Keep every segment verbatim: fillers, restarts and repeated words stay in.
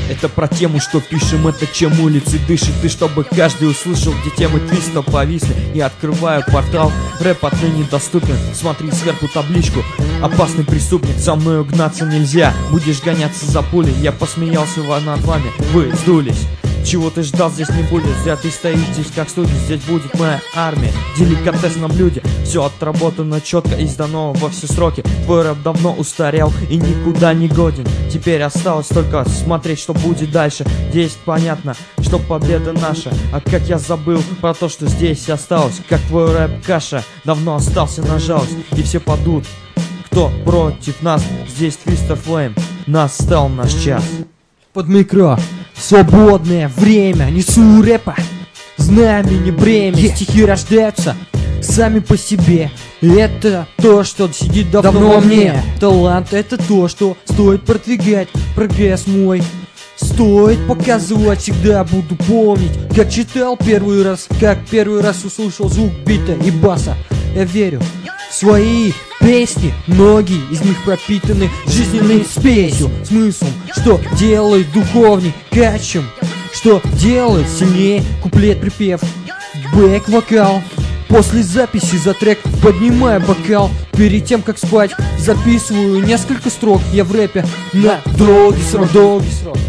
Это про тему, что пишем, это чем улицы дышит. И чтобы каждый услышал, где темы твиста повисли. Я открываю портал, рэп отныне доступен. Смотри сверху табличку: опасный преступник, за мною гнаться нельзя. Будешь гоняться за пулей, я посмеялся над вами, вы сдулись. Чего ты ждал, здесь не будет. Зря ты стоишь здесь как студент. Здесь будет моя армия, деликатес на блюде. Все отработано четко и сдано во все сроки. Твой рэп давно устарел и никуда не годен. Теперь осталось только смотреть, что будет дальше. Здесь понятно, что победа наша. А как я забыл про то, что здесь осталось. Как твой рэп каша давно остался на жалость. И все падут, кто против нас. Здесь Twister Flame, настал наш час. Под микро в свободное время несу рэпа знамени бремя. yeah. Стихи рождаются сами по себе. Это то, что сидит давно, давно во мне. Талант — это то, что стоит продвигать. Прогресс мой стоит показывать. Всегда буду помнить, как читал первый раз, как первый раз услышал звук бита и баса. Я верю в свои песни, многие из них пропитаны жизненной спесью, смыслом, что делает духовней качем, что делает сильнее куплет-припев, бэк-вокал. После записи за трек поднимаю бокал. Перед тем, как спать, записываю несколько строк. Я в рэпе на долгий срок, долгий срок.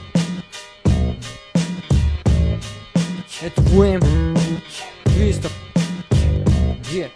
Это Flame, Twister. Yeah.